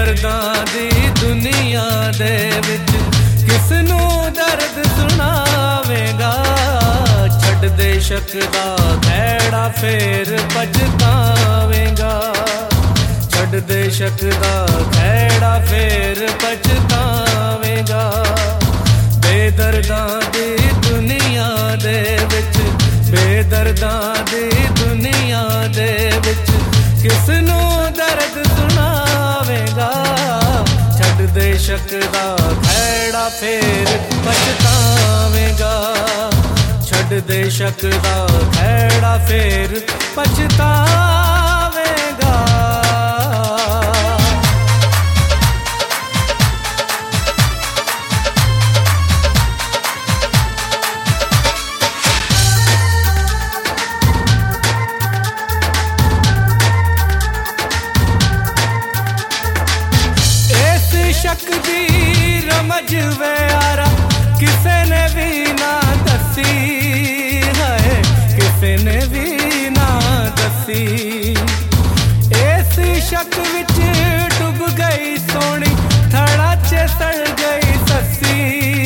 बेदर्दां दी दुनिया दे विच किसनू दर्द सुनावेगा। छड़ दे शक दा खैड़ा फेर पछतावेगा। छड़ दे शक दा खैड़ा फेर पछतावेगा। बेदर्दां दी दुनिया दे विच बेदर्दां दी दुनिया दे विच किसनू दर्द सुनावेगा। छड़ दे शक दा खैड़ा फेर पछतावेगा। छड़ दे शक दा खैड़ा फेर पछतावेगा। शक दी रमज वे यारा किसे ने भी ना दसी है। किसे ने भी ना दसी। इस शक विच डुब गई सोनी थड़ा च सड़ गई ससी।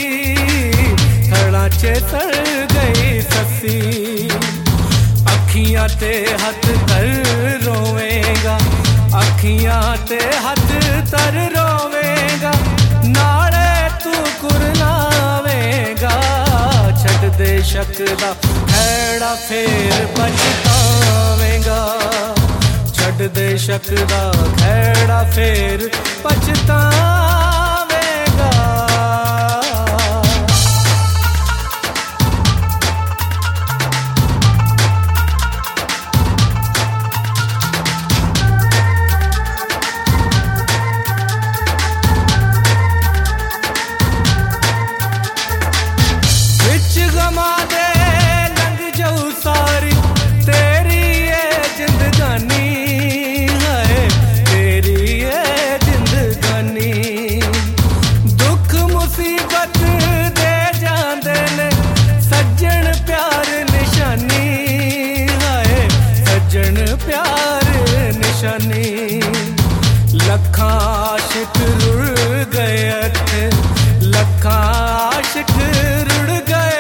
थड़ा च सड़ गई ससी। अखियां ते हथ तर रोवेगा। अखियां ते हथ तर रोवेगा। नाले तू कुरलावेगा। छड़ दे शक दा खैड़ा फेर पछतावेगा। छड़ दे शक दा खैड़ा फेर पछतावेगा। गमा दे लंघ जाऊ सारी तेरी ये जिंदगानी है। तेरी ये जिंदगानी दुख मुसीबत दे जांदे ने सज्जन प्यार निशानी है। सज्जन प्यार निशानी। लखां आशिक रुड़ गए थे। लखां आशिक रुड़ गए।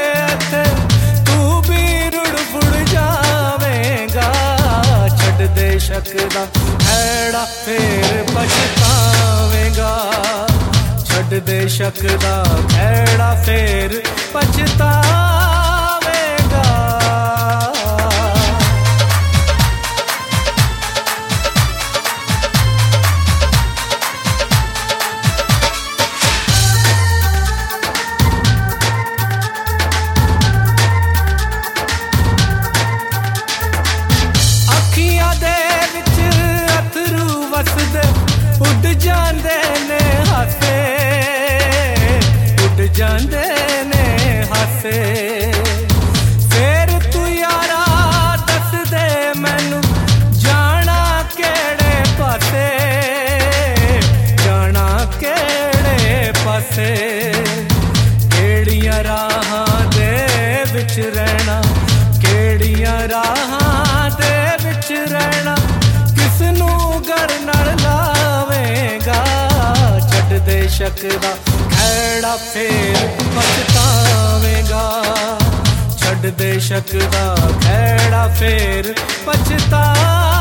छड़ दे शक दा खैड़ा फेर पछतावेगा। छड़ दे शक दा खैड़ा फेर पछतावेगा। उड़ जांदे ने हासे। उड़ जांदे ने हासे। फेर तू यारा दस दे मैनू जाना केड़े पासे। जाना केड़े पासे। केड़ियां राहां दे विच रहना। केड़ियां राहां दे विच रहना। किसनू गड़ नाल लावेगा। छड़ दे शक दा खैड़ा फेर पछतावेगा। छड़ दे शक दा खैड़ा फेर पछतावेगा।